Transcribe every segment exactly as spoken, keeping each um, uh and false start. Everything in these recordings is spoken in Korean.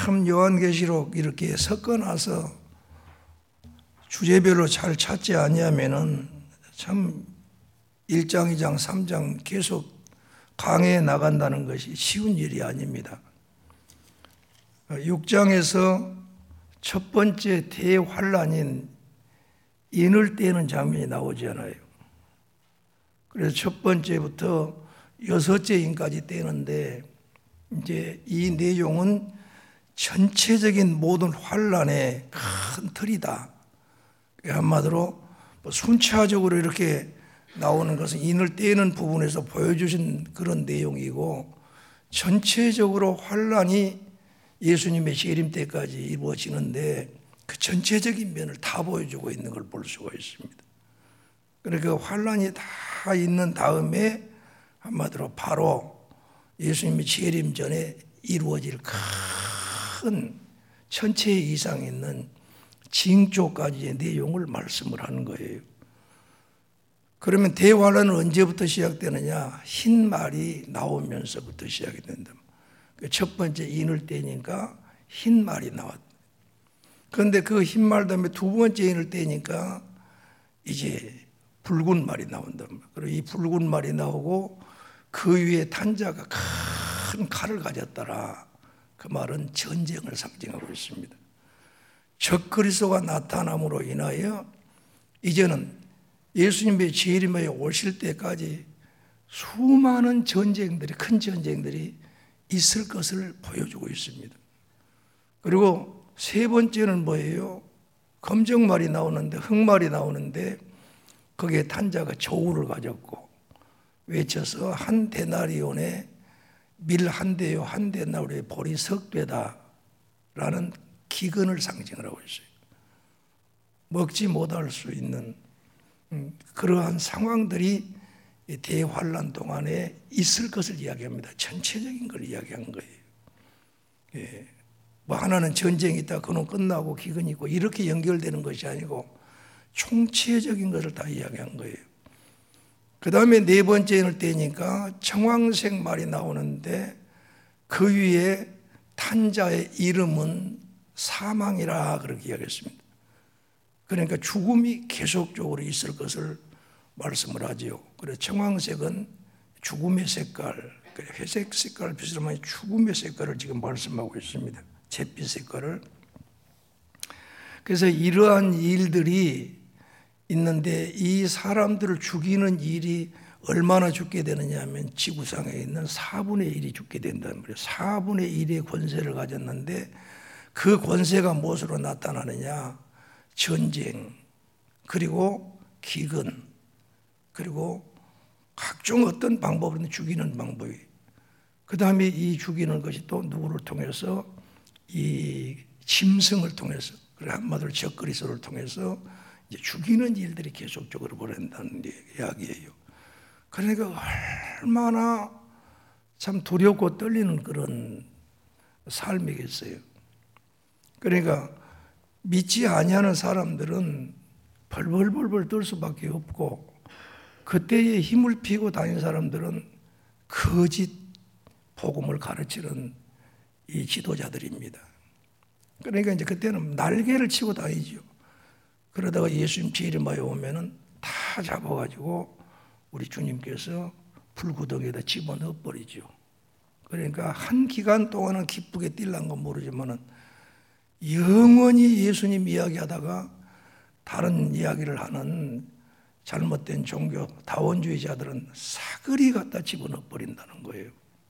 참 요한계시록 이렇게 섞어놔서 주제별로 잘 찾지 아니하면은 참 일 장, 이 장, 삼 장 계속 강해에 나간다는 것이 쉬운 일이 아닙니다. 육 장에서 첫 번째 대환란인 인을 떼는 장면이 나오잖아요. 그래서 첫 번째부터 여섯째 인까지 떼는데 이제 이 내용은 전체적인 모든 환란의 큰 틀이다. 한마디로 순차적으로 이렇게 나오는 것은 인을 떼는 부분에서 보여주신 그런 내용이고, 전체적으로 환란이 예수님의 재림 때까지 이루어지는데 그 전체적인 면을 다 보여주고 있는 걸 볼 수가 있습니다. 그러니까 환란이 다 있는 다음에 한마디로 바로 예수님의 재림 전에 이루어질 큰 천체 이상 있는 징조까지의 내용을 말씀을 하는 거예요. 그러면 대환란은 언제부터 시작되느냐? 흰 말이 나오면서부터 시작이 된다. 첫 번째 인을 떼니까 흰 말이 나왔다. 그런데 그 흰 말 다음에 두 번째 인을 떼니까 이제 붉은 말이 나온다. 그리고 이 붉은 말이 나오고 그 위에 탄 자가 큰 칼을 가졌더라. 그 말은 전쟁을 상징하고 있습니다. 적그리스도가 나타남으로 인하여 이제는 예수님의 재림에 오실 때까지 수많은 전쟁들이, 큰 전쟁들이 있을 것을 보여주고 있습니다. 그리고 세 번째는 뭐예요? 검정말이 나오는데, 흑말이 나오는데 거기에 탄 자가 저울을 가졌고 외쳐서 한 데나리온에 밀 한 대요 한 데나리온에 보리 석 배다 라는 기근을 상징을 하고 있어요. 먹지 못할 수 있는 그러한 상황들이 대환란 동안에 있을 것을 이야기합니다. 전체적인 걸 이야기한 거예요. 예. 뭐 하나는 전쟁이 있다, 그는 끝나고 기근이 있고 이렇게 연결되는 것이 아니고 총체적인 것을 다 이야기한 거예요. 그 다음에 네 번째를 떼니까 청황색 말이 나오는데 그 위에 탄 자의 이름은 사망이라 그렇게 이야기했습니다. 그러니까 죽음이 계속적으로 있을 것을 말씀을 하지요. 그래서 청황색은 죽음의 색깔, 회색 색깔을 비슷하면 죽음의 색깔을 지금 말씀하고 있습니다. 잿빛 색깔을. 그래서 이러한 일들이 있는데 이 사람들을 죽이는 일이 얼마나 죽게 되느냐 하면 지구상에 있는 사분의 일이 죽게 된다는 거예요. 사분의 일의 권세를 가졌는데 그 권세가 무엇으로 나타나느냐? 전쟁, 그리고 기근, 그리고 각종 어떤 방법으로 죽이는 방법이. 그 다음에 이 죽이는 것이 또 누구를 통해서? 이 짐승을 통해서, 그래 한마디로 적그리스도를 통해서 이제 죽이는 일들이 계속적으로 벌어진다는 이야기예요. 그러니까 얼마나 참 두렵고 떨리는 그런 삶이겠어요. 그러니까 믿지 아니하는 사람들은 벌벌벌벌 떨 수밖에 없고, 그때에 힘을 피고 다니는 사람들은 거짓 복음을 가르치는 이 지도자들입니다. 그러니까 이제 그때는 날개를 치고 다니죠. 그러다가 예수님 재림하여 오면은 다 잡아가지고 우리 주님께서 불구덩이에다 집어넣어 버리죠. 그러니까 한 기간 동안은 기쁘게 뛸란 건 모르지만은 영원히 예수님 이야기하다가 다른 이야기를 하는 잘못된 종교 다원주의자들은 사거리 갖다 집어넣어 버린다는 거예요.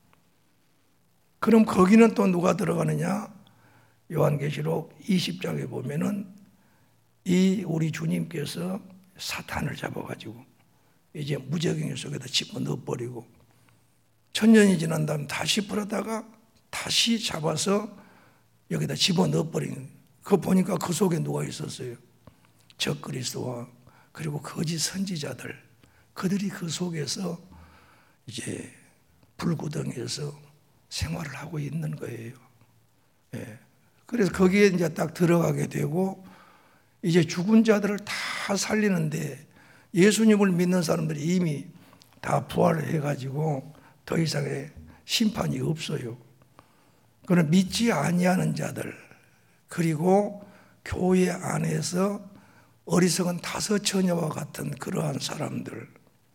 그럼 거기는 또 누가 들어가느냐? 요한계시록 이십 장에 보면은 이 우리 주님께서 사탄을 잡아가지고 이제 무저갱이 속에다 집어넣어 버리고 천년이 지난 다음 다시 풀었다가 다시 잡아서 여기다 집어넣어 버리는, 그거 보니까 그 속에 누가 있었어요? 적그리스도와 그리고 거짓 선지자들, 그들이 그 속에서 이제 불구덩이에서 생활을 하고 있는 거예요. 예. 그래서 거기에 이제 딱 들어가게 되고 이제 죽은 자들을 다 살리는데 예수님을 믿는 사람들이 이미 다 부활을 해가지고 더 이상의 심판이 없어요. 그런 믿지 아니하는 자들, 그리고 교회 안에서 어리석은 다섯 처녀와 같은 그러한 사람들,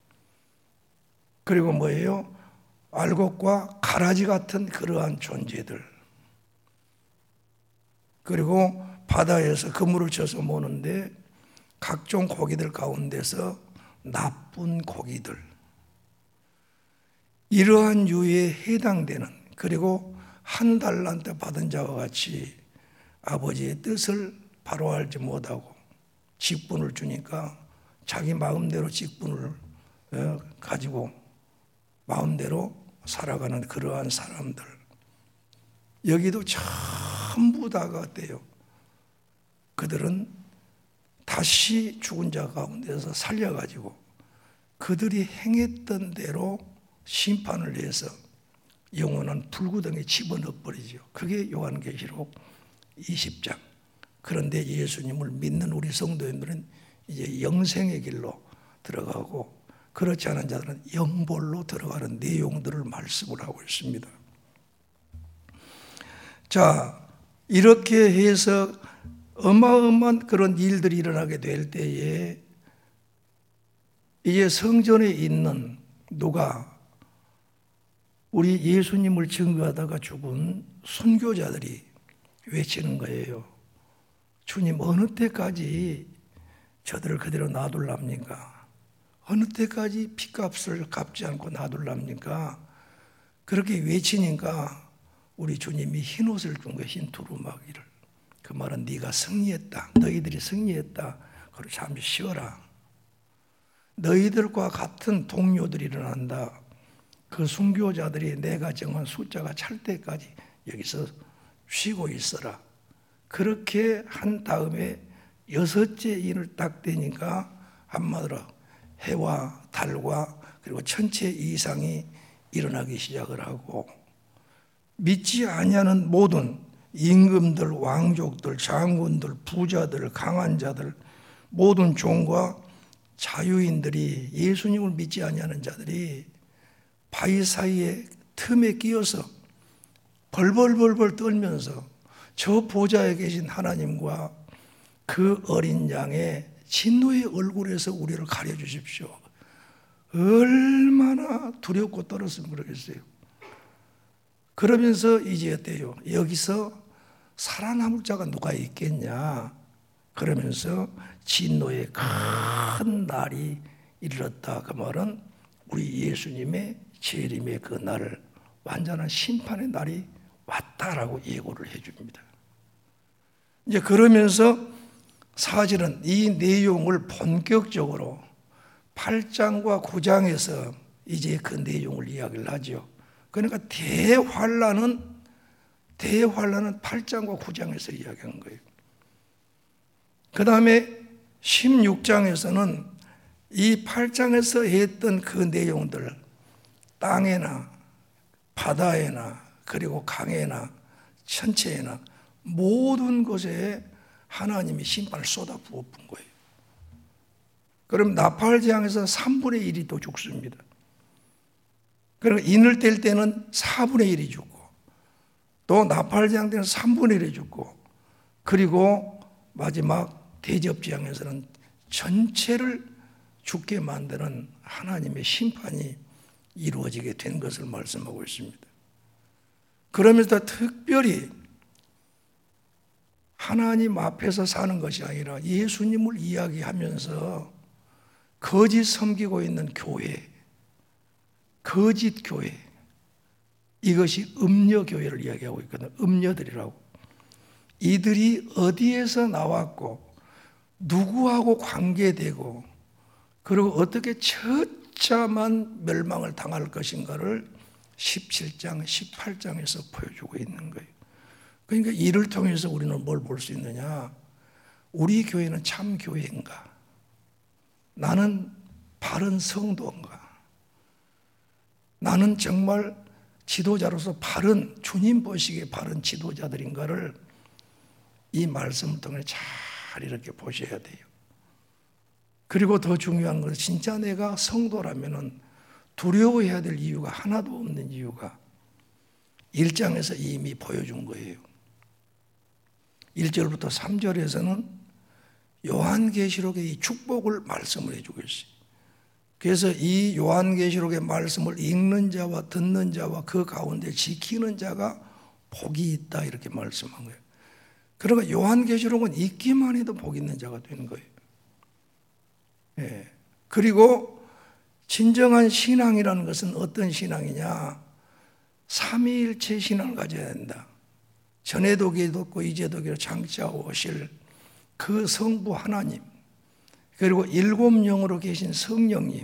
그리고 뭐예요? 알곡과 가라지 같은 그러한 존재들, 그리고 바다에서 그물을 쳐서 모는데 각종 고기들 가운데서 나쁜 고기들, 이러한 유에 해당되는, 그리고 한 달란트 받은 자와 같이 아버지의 뜻을 바로 알지 못하고 직분을 주니까 자기 마음대로 직분을 가지고 마음대로 살아가는 그러한 사람들, 여기도 전부 다가 어때요? 그들은 다시 죽은 자 가운데서 살려가지고 그들이 행했던 대로 심판을 내서 영원한 불구덩이에 집어넣어버리죠. 그게 요한계시록 이십 장. 그런데 예수님을 믿는 우리 성도인들은 이제 영생의 길로 들어가고, 그렇지 않은 자들은 영벌로 들어가는 내용들을 말씀을 하고 있습니다. 자, 이렇게 해서 어마어마한 그런 일들이 일어나게 될 때에 이제 성전에 있는 누가 우리 예수님을 증거하다가 죽은 순교자들이 외치는 거예요. 주님, 어느 때까지 저들을 그대로 놔둘랍니까? 어느 때까지 피값을 갚지 않고 놔둘랍니까? 그렇게 외치니까 우리 주님이 흰옷을 준 거예요. 흰 두루마기를. 그 말은 네가 승리했다. 너희들이 승리했다. 그리고 잠시 쉬어라. 너희들과 같은 동료들이 일어난다. 그 순교자들이 내가 정한 숫자가 찰 때까지 여기서 쉬고 있어라. 그렇게 한 다음에 여섯째 인을 딱 되니까 한마디로 해와 달과 그리고 천체 이상이 일어나기 시작을 하고, 믿지 아니하는 모든 임금들, 왕족들, 장군들, 부자들, 강한 자들, 모든 종과 자유인들이, 예수님을 믿지 아니하는 자들이 바위 사이에 틈에 끼어서 벌벌벌벌 떨면서 저 보좌에 계신 하나님과 그 어린 양의 진노의 얼굴에서 우리를 가려주십시오. 얼마나 두렵고 떨었으면 그러겠어요. 그러면서 이제 어때요? 여기서 살아남을 자가 누가 있겠냐? 그러면서 진노의 큰 날이 이르렀다. 그 말은 우리 예수님의 재림의 그 날을, 완전한 심판의 날이 왔다라고 예고를 해줍니다. 이제 그러면서 사실은 이 내용을 본격적으로 팔 장과 구 장에서 이제 그 내용을 이야기를 하죠. 그러니까 대환란은 대환란은 팔 장과 구 장에서 이야기한 거예요. 그 다음에 십육 장에서는 이 팔 장에서 했던 그 내용들, 땅에나 바다에나 그리고 강에나 천체에나 모든 곳에 하나님이 심판을 쏟아 부어본 거예요. 그럼 나팔재앙에서 삼분의 일이 또 죽습니다. 그러니까 인을 뗄 때는 사분의 일이 죽고, 또 나팔재앙 때는 삼분의 일이 죽고, 그리고 마지막 대접재앙에서는 전체를 죽게 만드는 하나님의 심판이 이루어지게 된 것을 말씀하고 있습니다. 그러면서 특별히 하나님 앞에서 사는 것이 아니라 예수님을 이야기하면서 거짓 섬기고 있는 교회, 거짓 교회, 이것이 음녀교회를 이야기하고 있거든요. 음녀들이라고. 이들이 어디에서 나왔고 누구하고 관계되고 그리고 어떻게 처참한 멸망을 당할 것인가를 십칠 장, 십팔 장에서 보여주고 있는 거예요. 그러니까 이를 통해서 우리는 뭘 볼 수 있느냐? 우리 교회는 참 교회인가? 나는 바른 성도인가? 나는 정말 지도자로서 바른, 주님 보시기에 바른 지도자들인가를 이 말씀을 통해 잘 이렇게 보셔야 돼요. 그리고 더 중요한 것은 진짜 내가 성도라면은 두려워해야 될 이유가 하나도 없는 이유가, 일 장에서 이미 보여준 거예요. 일 절부터 삼 절에서는 요한계시록의 이 축복을 말씀을 해주고 있어요. 그래서 이 요한계시록의 말씀을 읽는 자와 듣는 자와 그 가운데 지키는 자가 복이 있다 이렇게 말씀한 거예요. 그러니까 요한계시록은 읽기만 해도 복 있는 자가 되는 거예요. 예. 그리고 진정한 신앙이라는 것은 어떤 신앙이냐? 삼위일체 신앙을 가져야 된다. 전에도 계셨고 이제도 계시고 장차하고 오실 그 성부 하나님, 그리고 일곱 영으로 계신 성령님,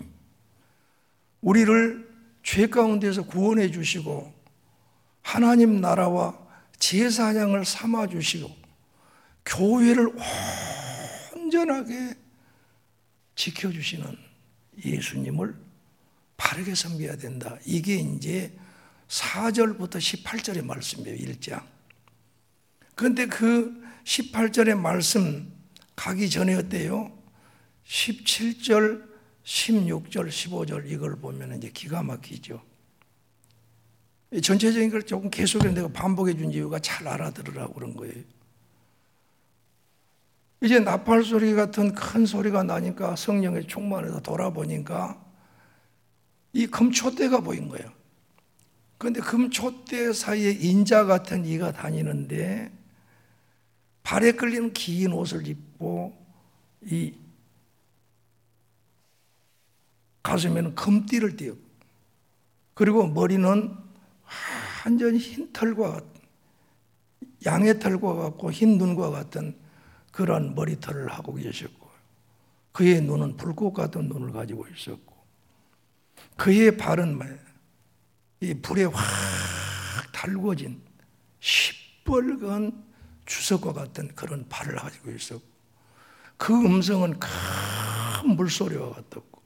우리를 죄 가운데서 구원해 주시고 하나님 나라와 제사장을 삼아 주시고 교회를 온전하게 지켜주시는 예수님을 바르게 섬겨야 된다. 이게 이제 사 절부터 십팔 절의 말씀이에요. 일 장. 그런데 그 십팔 절의 말씀 가기 전에 어때요? 십칠 절, 십육 절, 십오 절 이걸 보면 이제 기가 막히죠. 전체적인 걸 조금 계속해서 내가 반복해 준 이유가 잘 알아들으라고 그런 거예요. 이제 나팔 소리 같은 큰 소리가 나니까 성령의 충만해서 돌아보니까 이 금촛대가 보인 거예요. 그런데 금촛대 사이에 인자 같은 이가 다니는데 발에 끌리는 긴 옷을 입고 이 가슴에는 금띠를 띄었고 그리고 머리는 완전히 흰 털과 같은 양의 털과 같고 흰 눈과 같은 그런 머리털을 하고 계셨고 그의 눈은 불꽃 같은 눈을 가지고 있었고 그의 발은 이 불에 확 달궈진 시뻘건 주석과 같은 그런 발을 가지고 있었고 그 음성은 큰 물소리와 같았고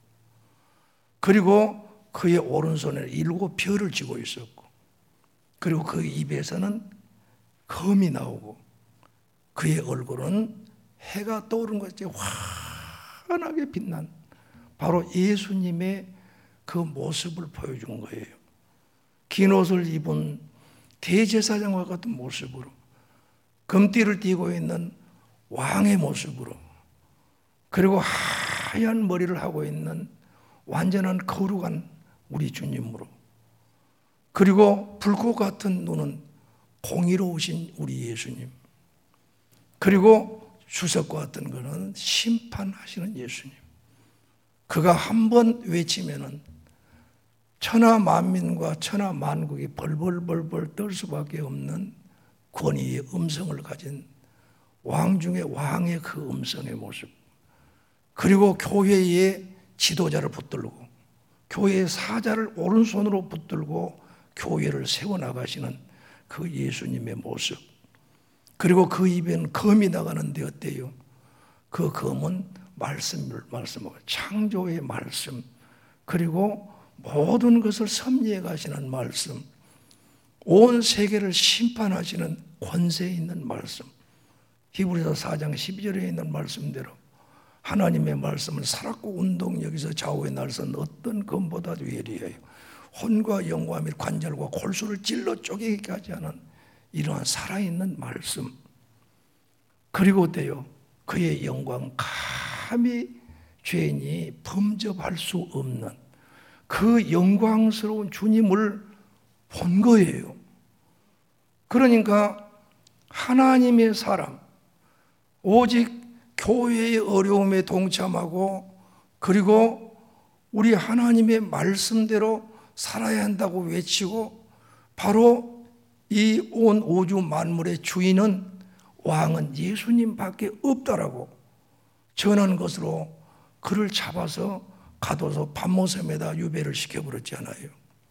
그리고 그의 오른손에 일곱 별을 쥐고 있었고 그리고 그 입에서는 검이 나오고 그의 얼굴은 해가 떠오른 것이 환하게 빛난 바로 예수님의 그 모습을 보여준 거예요. 긴 옷을 입은 대제사장과 같은 모습으로 금띠를 띠고 있는 왕의 모습으로 그리고 하얀 머리를 하고 있는 완전한 거룩한 우리 주님으로 그리고 불꽃 같은 눈은 공의로우신 우리 예수님 그리고 주석과 같은 것은 심판하시는 예수님. 그가 한 번 외치면은 천하 만민과 천하 만국이 벌벌벌벌 떨 수밖에 없는 권위의 음성을 가진 왕 중에 왕의 그 음성의 모습. 그리고 교회의 지도자를 붙들고 교회의 사자를 오른손으로 붙들고 교회를 세워나가시는 그 예수님의 모습. 그리고 그 입에는 검이 나가는데 어때요? 그 검은 말씀을 말씀하고 창조의 말씀 그리고 모든 것을 섭리해 가시는 말씀 온 세계를 심판하시는 권세 있는 말씀 히브리서 사 장 십이 절에 있는 말씀대로 하나님의 말씀은 살았고 운동 여기서 좌우에 날선 어떤 검보다도 예리해요. 혼과 영과 및 관절과 골수를 찔러 쪼개기까지 하는 이러한 살아있는 말씀 그리고 어때요? 그의 영광 감히 죄인이 범접할 수 없는 그 영광스러운 주님을 본 거예요. 그러니까 하나님의 사람 오직 교회의 어려움에 동참하고 그리고 우리 하나님의 말씀대로 살아야 한다고 외치고 바로 이 온 우주 만물의 주인은 왕은 예수님밖에 없다라고 전하는 것으로 그를 잡아서 가둬서 밤모섬에다 유배를 시켜버렸잖아요.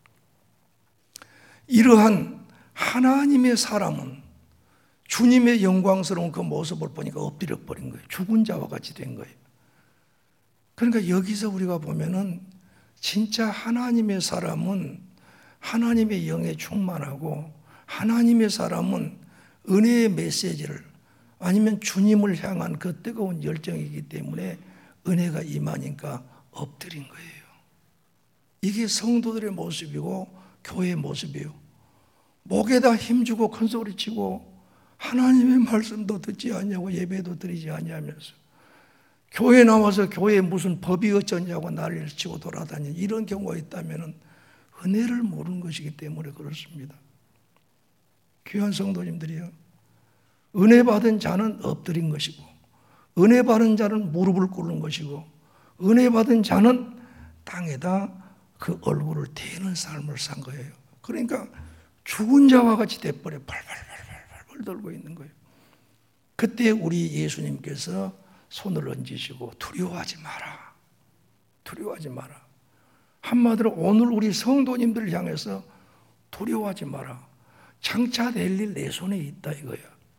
이러한 하나님의 사람은 주님의 영광스러운 그 모습을 보니까 엎드려 버린 거예요. 죽은 자와 같이 된 거예요. 그러니까 여기서 우리가 보면은 진짜 하나님의 사람은 하나님의 영에 충만하고 하나님의 사람은 은혜의 메시지를 아니면 주님을 향한 그 뜨거운 열정이기 때문에 은혜가 임하니까 엎드린 거예요. 이게 성도들의 모습이고 교회의 모습이에요. 목에다 힘주고 큰소리 치고 하나님의 말씀도 듣지 않냐고 예배도 드리지 않냐면서 교회 나와서 교회에 무슨 법이 어쩌냐고 난리를 치고 돌아다니는 이런 경우가 있다면 은혜를 모르는 것이기 때문에 그렇습니다. 귀한 성도님들이요, 은혜 받은 자는 엎드린 것이고 은혜 받은 자는 무릎을 꿇는 것이고 은혜 받은 자는 땅에다 그 얼굴을 대는 삶을 산 거예요. 그러니까 죽은 자와 같이 돼버려 발발발발발 돌고 있는 거예요. 그때 우리 예수님께서 손을 얹으시고 두려워하지 마라, 두려워하지 마라. 한마디로 오늘 우리 성도님들을 향해서 두려워하지 마라. 장차 될 일 내 손에 있다 이거야.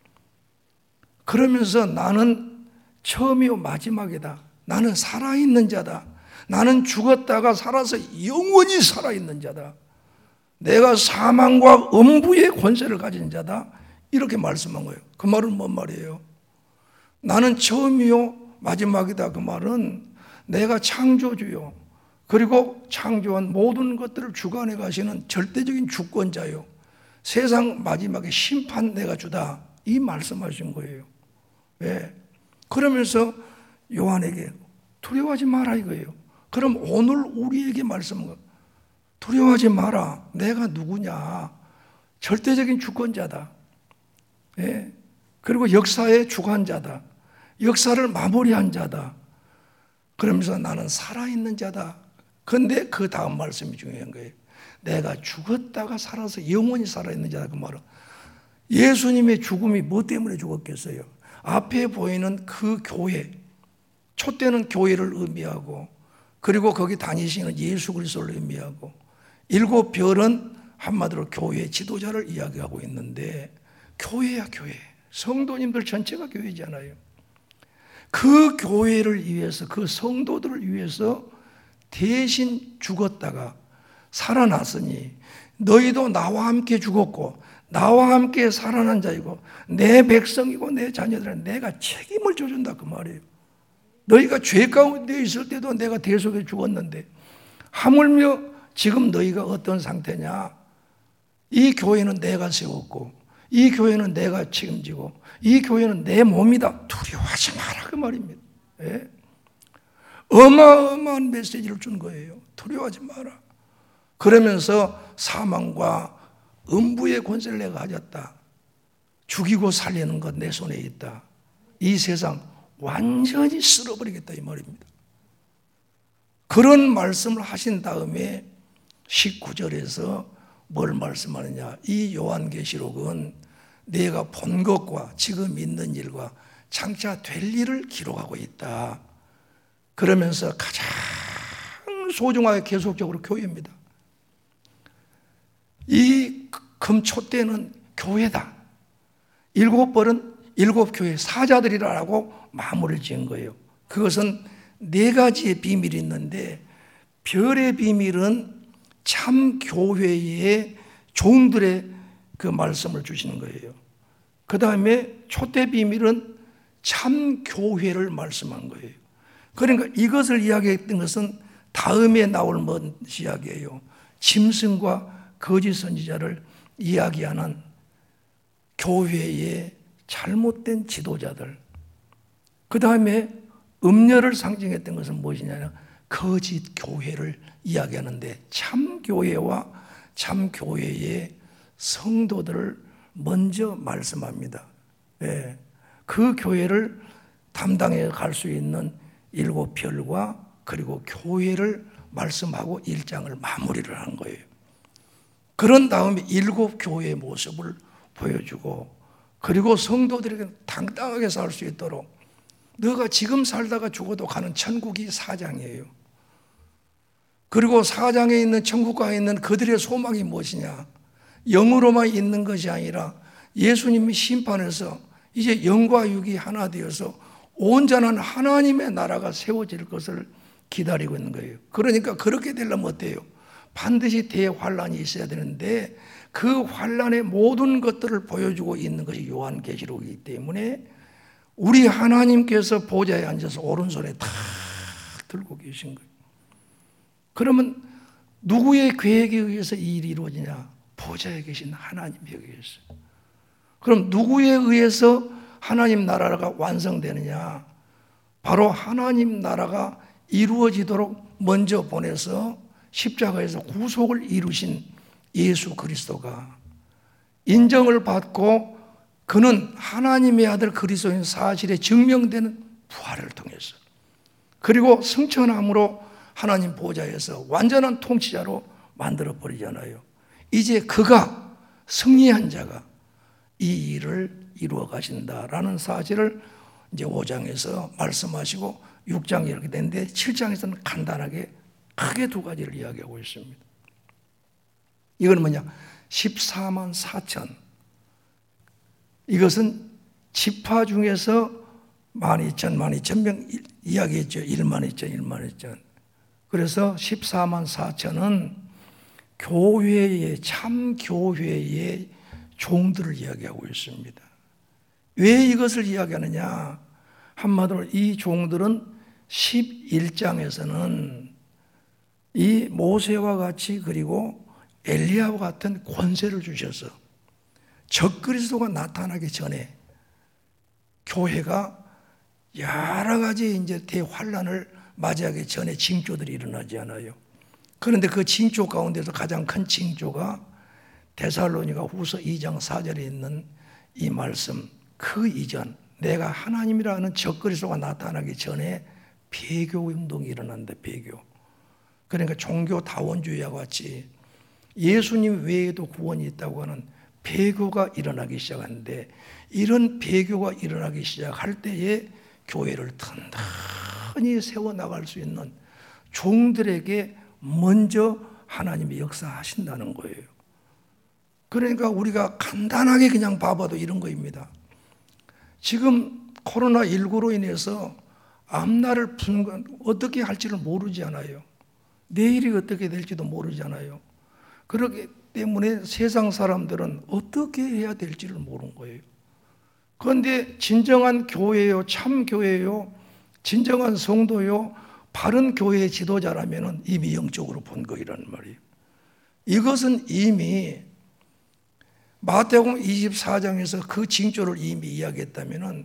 그러면서 나는 처음이요 마지막이다. 나는 살아있는 자다. 나는 죽었다가 살아서 영원히 살아있는 자다. 내가 사망과 음부의 권세를 가진 자다. 이렇게 말씀한 거예요. 그 말은 뭔 말이에요? 나는 처음이요 마지막이다. 그 말은 내가 창조주요, 그리고 창조한 모든 것들을 주관해 가시는 절대적인 주권자요, 세상 마지막에 심판 내가 주다, 이 말씀하신 거예요. 왜? 그러면서 요한에게 두려워하지 마라 이거예요. 그럼 오늘 우리에게 말씀한 거, 두려워하지 마라. 내가 누구냐? 절대적인 주권자다. 예. 그리고 역사의 주관자다. 역사를 마무리한 자다. 그러면서 나는 살아있는 자다. 그런데 그 다음 말씀이 중요한 거예요. 내가 죽었다가 살아서 영원히 살아있는 자다. 그 말은 예수님의 죽음이 뭐 때문에 죽었겠어요? 앞에 보이는 그 교회, 촛대는 교회를 의미하고, 그리고 거기 다니시는 예수 그리스도를 의미하고, 일곱 별은 한마디로 교회의 지도자를 이야기하고 있는데, 교회야 교회. 성도님들 전체가 교회잖아요. 그 교회를 위해서, 그 성도들을 위해서 대신 죽었다가 살아났으니 너희도 나와 함께 죽었고 나와 함께 살아난 자이고 내 백성이고 내 자녀들은 내가 책임을 져준다 그 말이에요. 너희가 죄 가운데 있을 때도 내가 대속해 죽었는데 하물며 지금 너희가 어떤 상태냐? 이 교회는 내가 세웠고 이 교회는 내가 책임지고 이 교회는 내 몸이다. 두려워하지 마라 그 말입니다. 예? 어마어마한 메시지를 준 거예요. 두려워하지 마라. 그러면서 사망과 음부의 권세를 내가 가졌다. 죽이고 살리는 것 내 손에 있다. 이 세상 완전히 쓸어버리겠다 이 말입니다. 그런 말씀을 하신 다음에 십구 절에서 뭘 말씀하느냐? 이 요한계시록은 내가 본 것과 지금 있는 일과 장차 될 일을 기록하고 있다. 그러면서 가장 소중하게 계속적으로 교회입니다. 이 금촛대는 교회다. 일곱 벌은 일곱 교회 사자들이라고 마무리를 지은 거예요. 그것은 네 가지의 비밀이 있는데 별의 비밀은 참 교회의 종들의 그 말씀을 주시는 거예요. 그 다음에 촛대 비밀은 참 교회를 말씀한 거예요. 그러니까 이것을 이야기했던 것은 다음에 나올 뭔 이야기예요. 짐승과 거짓 선지자를 이야기하는 교회의 잘못된 지도자들. 그 다음에 음녀를 상징했던 것은 무엇이냐? 거짓 교회를 이야기하는데 참 교회와 참 교회의 성도들을 먼저 말씀합니다. 네. 그 교회를 담당해 갈 수 있는 일곱 별과 그리고 교회를 말씀하고 일 장을 마무리를 한 거예요. 그런 다음에 일곱 교회의 모습을 보여주고 그리고 성도들에게 당당하게 살 수 있도록 너가 지금 살다가 죽어도 가는 천국이 사 장이에요. 그리고 사 장에 있는 천국가에 있는 그들의 소망이 무엇이냐? 영으로만 있는 것이 아니라 예수님이 심판해서 이제 영과 육이 하나 되어서 온전한 하나님의 나라가 세워질 것을 기다리고 있는 거예요. 그러니까 그렇게 되려면 어때요? 반드시 대환란이 있어야 되는데 그 환란의 모든 것들을 보여주고 있는 것이 요한계시록이기 때문에 우리 하나님께서 보좌에 앉아서 오른손에 탁 들고 계신 거예요. 그러면 누구의 계획에 의해서 이 일이 이루어지냐? 보좌에 계신 하나님이 여기 있어요. 그럼 누구에 의해서 하나님 나라가 완성되느냐? 바로 하나님 나라가 이루어지도록 먼저 보내서 십자가에서 구속을 이루신 예수 그리스도가 인정을 받고 그는 하나님의 아들 그리스도인 사실에 증명되는 부활을 통해서, 그리고 승천함으로 하나님 보좌에서 완전한 통치자로 만들어 버리잖아요. 이제 그가 승리한 자가 이 일을 이루어 가신다라는 사실을 이제 오 장에서 말씀하시고 육 장이 이렇게 되는데 칠 장에서는 간단하게 크게 두 가지를 이야기하고 있습니다. 이건 뭐냐? 십사만 사천. 이것은 지파 중에서 만 이천, 만 이천 명 이야기했죠. 일만 이천, 일만 이천. 그래서 십사만 사천은 교회의, 참 교회의 종들을 이야기하고 있습니다. 왜 이것을 이야기하느냐? 한마디로 이 종들은 십일 장에서는 이 모세와 같이 그리고 엘리야와 같은 권세를 주셔서 적그리스도가 나타나기 전에 교회가 여러 가지 이제 대환란을 맞이하기 전에 징조들이 일어나지 않아요. 그런데 그 징조 가운데서 가장 큰 징조가 데살로니가 후서 이 장 사 절에 있는 이 말씀, 그 이전 내가 하나님이라는 적그리스도가 나타나기 전에 배교 운동이 일어난다. 배교. 그러니까 종교 다원주의와 같이 예수님 외에도 구원이 있다고 하는 배교가 일어나기 시작하는데, 이런 배교가 일어나기 시작할 때에 교회를 든든히 세워나갈 수 있는 종들에게 먼저 하나님이 역사하신다는 거예요. 그러니까 우리가 간단하게 그냥 봐봐도 이런 거입니다. 지금 코로나 십구로 인해서 앞날을 푸는 건 어떻게 할지를 모르지 않아요. 내일이 어떻게 될지도 모르지 않아요. 그렇기 때문에 세상 사람들은 어떻게 해야 될지를 모르는 거예요. 그런데 진정한 교회요, 참 교회요, 진정한 성도요, 바른 교회의 지도자라면 이미 영적으로 본 거이란 말이에요. 이것은 이미 마태복음 이십사 장에서 그 징조를 이미 이야기했다면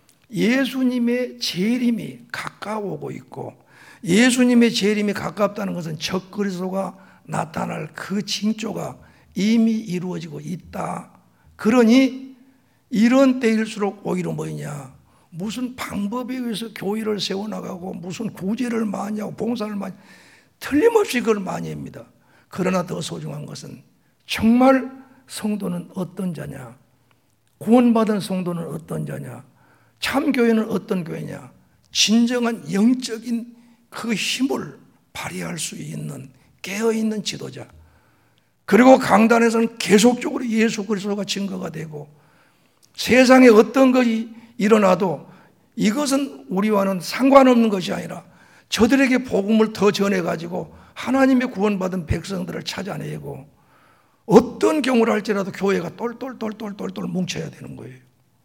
예수님의 재림이 가까워오고 있고, 예수님의 재림이 가깝다는 것은 적그리스도가 나타날 그 징조가 이미 이루어지고 있다. 그러니 이런 때일수록 오히려 뭐냐, 무슨 방법에 의해서 교회를 세워나가고 무슨 구제를 많이 하고 봉사를 많이, 틀림없이 그걸 많이 합니다. 그러나 더 소중한 것은 정말 성도는 어떤 자냐, 구원받은 성도는 어떤 자냐, 참교회는 어떤 교회냐, 진정한 영적인 그 힘을 발휘할 수 있는 깨어있는 지도자, 그리고 강단에서는 계속적으로 예수 그리스도가 증거가 되고 세상에 어떤 것이 일어나도 이것은 우리와는 상관없는 것이 아니라 저들에게 복음을 더 전해가지고 하나님의 구원받은 백성들을 찾아내고 어떤 경우를 할지라도 교회가 똘똘똘똘똘똘 뭉쳐야 되는 거예요.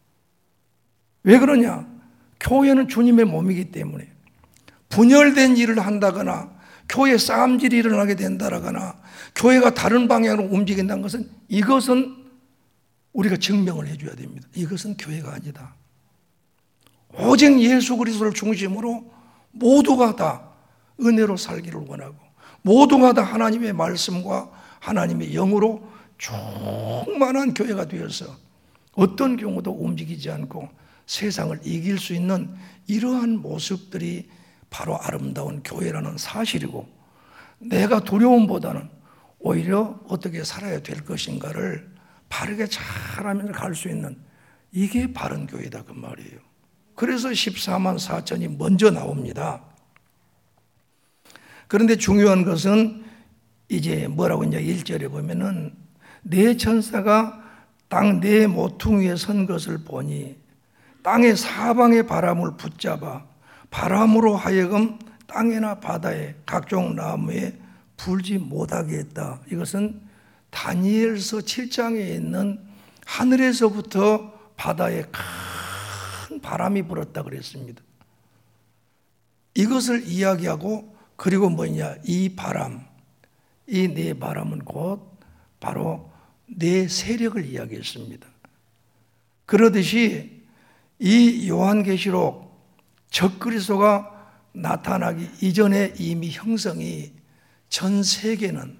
왜 그러냐? 교회는 주님의 몸이기 때문에 분열된 일을 한다거나 교회 싸움질이 일어나게 된다거나 교회가 다른 방향으로 움직인다는 것은, 이것은 우리가 증명을 해줘야 됩니다. 이것은 교회가 아니다. 오직 예수 그리스도를 중심으로 모두가 다 은혜로 살기를 원하고 모두가 다 하나님의 말씀과 하나님의 영으로 충만한 교회가 되어서 어떤 경우도 움직이지 않고 세상을 이길 수 있는 이러한 모습들이 바로 아름다운 교회라는 사실이고, 내가 두려움보다는 오히려 어떻게 살아야 될 것인가를 바르게 잘하면서 갈 수 있는, 이게 바른 교회다 그 말이에요. 그래서 십사만 사천이 먼저 나옵니다. 그런데 중요한 것은 이제 뭐라고 이제 일 절에 보면은 내 천사가 땅 내 모퉁이에 선 것을 보니 땅의 사방의 바람을 붙잡아 바람으로 하여금 땅이나 바다에 각종 나무에 불지 못하게 했다. 이것은 다니엘서 칠 장에 있는 하늘에서부터 바다에 큰 바람이 불었다 그랬습니다. 이것을 이야기하고, 그리고 뭐냐, 이 바람, 이 네 바람은 곧 바로 네 세력을 이야기했습니다. 그러듯이 이 요한계시록 적그리스도가 나타나기 이전에 이미 형성이 전 세계는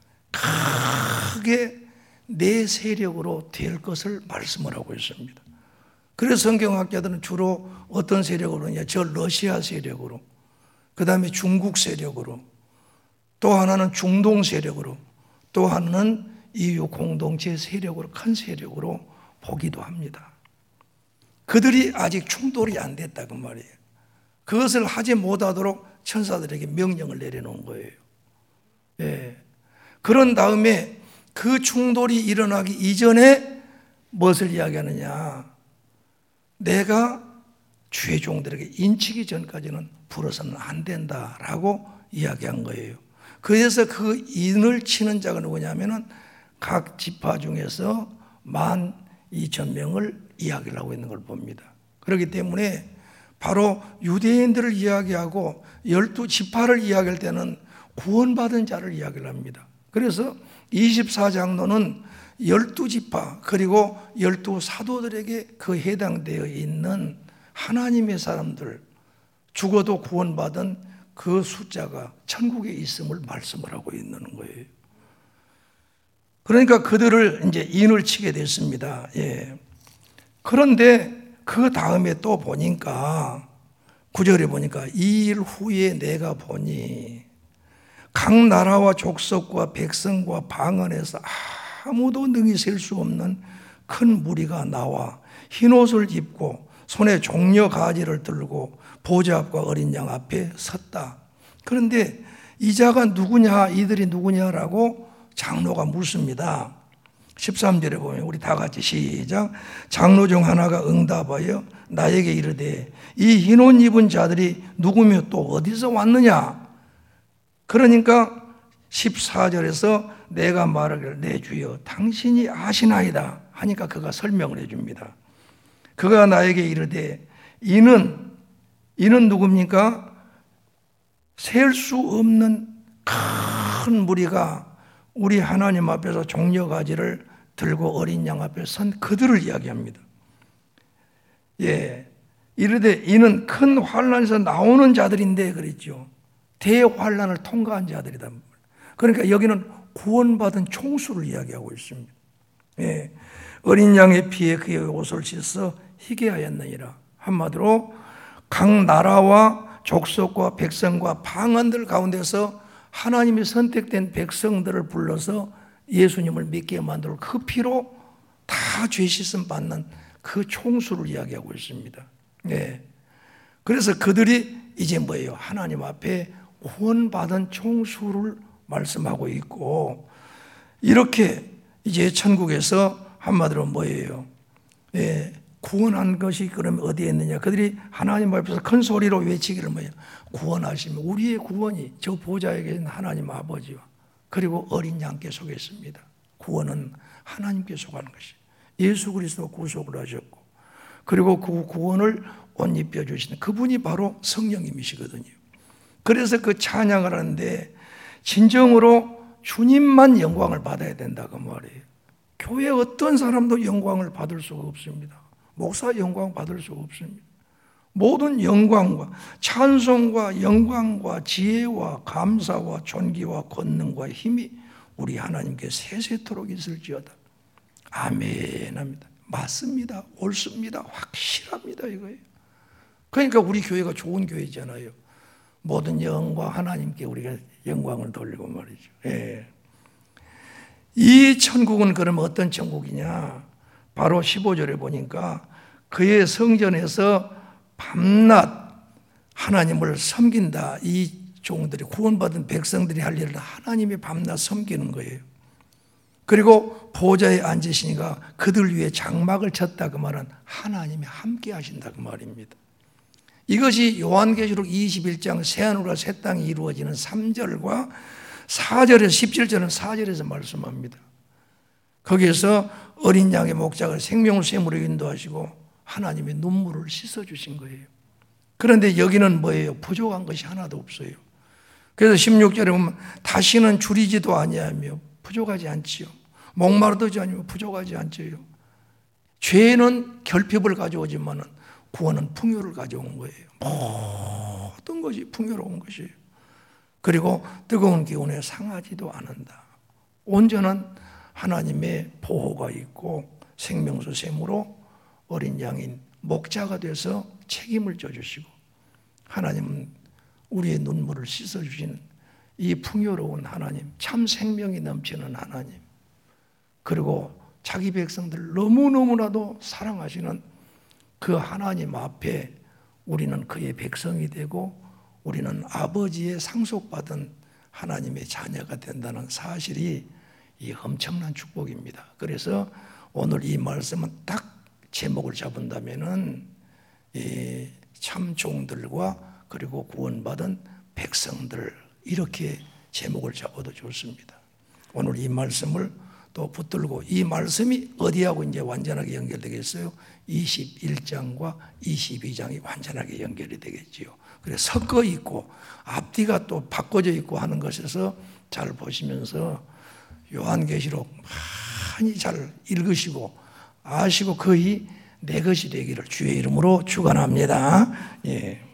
크게 네 세력으로 될 것을 말씀을 하고 있습니다. 그래서 성경학자들은 주로 어떤 세력으로 하냐, 저 러시아 세력으로, 그 다음에 중국 세력으로, 또 하나는 중동 세력으로, 또 하나는 이유 공동체 세력으로, 큰 세력으로 보기도 합니다. 그들이 아직 충돌이 안 됐다 그 말이에요. 그것을 하지 못하도록 천사들에게 명령을 내려놓은 거예요. 예. 그런 다음에 그 충돌이 일어나기 이전에 무엇을 이야기하느냐, 내가 주의 종들에게 인치기 전까지는 불어서는 안 된다라고 이야기한 거예요. 그래서 그 인을 치는 자가 누구냐면은 각 지파 중에서 만 이천 명을 이야기를 하고 있는 걸 봅니다. 그렇기 때문에 바로 유대인들을 이야기하고 열두 지파를 이야기할 때는 구원받은 자를 이야기를 합니다. 그래서 이십사 장로는 열두 지파 그리고 열두 사도들에게 그 해당되어 있는 하나님의 사람들, 죽어도 구원받은 그 숫자가 천국에 있음을 말씀을 하고 있는 거예요. 그러니까 그들을 이제 인을 치게 됐습니다. 예. 그런데 그 다음에 또 보니까 구 절에 보니까 이 일 후에 내가 보니 각 나라와 족속과 백성과 방언에서 아무도 능히 셀 수 없는 큰 무리가 나와 흰옷을 입고 손에 종려 가지를 들고 보좌 앞과 어린 양 앞에 섰다. 그런데 이 자가 누구냐, 이들이 누구냐라고 장로가 묻습니다. 십삼 절에 보면 우리 다 같이 시작. 장로 중 하나가 응답하여 나에게 이르되 이 흰옷 입은 자들이 누구며 또 어디서 왔느냐. 그러니까 십사 절에서 내가 말하기를 내 주여 당신이 아시나이다 하니까 그가 설명을 해줍니다. 그가 나에게 이르되 이는 이는 누굽니까? 셀 수 없는 큰 무리가 우리 하나님 앞에서 종려가지를 들고 어린 양 앞에 선 그들을 이야기합니다. 예, 이르되 이는 큰 환란에서 나오는 자들인데 그랬죠. 대환란을 통과한 자들이다. 그러니까 여기는 구원받은 총수를 이야기하고 있습니다. 예, 어린 양의 피에 그의 옷을 씻어 희게 하였느니라. 한마디로 각 나라와 족속과 백성과 방언들 가운데서 하나님이 선택된 백성들을 불러서 예수님을 믿게 만들고 그 피로 다 죄 씻음 받는 그 총수를 이야기하고 있습니다. 네. 그래서 그들이 이제 뭐예요? 하나님 앞에 구원받은 총수를 말씀하고 있고, 이렇게 이제 천국에서 한마디로 뭐예요? 네. 구원한 것이 그러면 어디에 있느냐? 그들이 하나님 앞에서 큰 소리로 외치기를 뭐예요? 구원하시면 우리의 구원이 저 보좌에 계신 하나님 아버지와 그리고 어린 양께 속했습니다. 구원은 하나님께 속하는 것이 예수 그리스도 구속을 하셨고, 그리고 그 구원을 옷 입혀주시는 그분이 바로 성령님이시거든요. 그래서 그 찬양을 하는데 진정으로 주님만 영광을 받아야 된다고 말이에요. 교회 어떤 사람도 영광을 받을 수가 없습니다. 목사 영광 받을 수가 없습니다. 모든 영광과 찬송과 영광과 지혜와 감사와 존귀와 권능과 힘이 우리 하나님께 세세토록 있을지어다. 아멘 합니다. 맞습니다. 옳습니다. 확실합니다. 이거예요. 그러니까 우리 교회가 좋은 교회잖아요. 모든 영광 하나님께 우리가 영광을 돌리고 말이죠. 예. 이 천국은 그럼 어떤 천국이냐? 바로 십오 절에 보니까 그의 성전에서 밤낮 하나님을 섬긴다. 이 종들이 구원받은 백성들이 할 일을 하나님이 밤낮 섬기는 거예요. 그리고 보좌에 앉으시니까 그들 위에 장막을 쳤다 그 말은 하나님이 함께 하신다 그 말입니다. 이것이 요한계시록 이십일 장 새하늘과 새 땅이 이루어지는 삼 절과 사 절에서 십칠 절은 사 절에서 말씀합니다. 거기에서 어린 양의 목자가 생명을 샘으로 인도하시고 하나님의 눈물을 씻어주신 거예요. 그런데 여기는 뭐예요? 부족한 것이 하나도 없어요. 그래서 십육 절에 보면 다시는 줄이지도 아니하며 부족하지 않지요. 목마르지 않으면 부족하지 않지요. 죄는 결핍을 가져오지만 구원은 풍요를 가져온 거예요. 모든 것이 풍요로운 것이에요. 그리고 뜨거운 기운에 상하지도 않는다. 온전한 하나님의 보호가 있고 생명수 샘으로 어린 양인 목자가 돼서 책임을 져주시고, 하나님은 우리의 눈물을 씻어주시는 이 풍요로운 하나님, 참 생명이 넘치는 하나님, 그리고 자기 백성들 너무너무나도 사랑하시는 그 하나님 앞에 우리는 그의 백성이 되고 우리는 아버지의 상속받은 하나님의 자녀가 된다는 사실이 이 엄청난 축복입니다. 그래서 오늘 이 말씀은 딱 제목을 잡은다면은 이 참 종들과 그리고 구원받은 백성들, 이렇게 제목을 잡아도 좋습니다. 오늘 이 말씀을 또 붙들고, 이 말씀이 어디하고 이제 완전하게 연결되겠어요? 이십일 장과 이십이 장이 완전하게 연결이 되겠지요. 그래서 섞어 있고 앞뒤가 또 바꿔져 있고 하는 것에서 잘 보시면서 요한계시록 많이 잘 읽으시고 아시고 거의 내 것이 되기를 주의 이름으로 축원합니다. 예.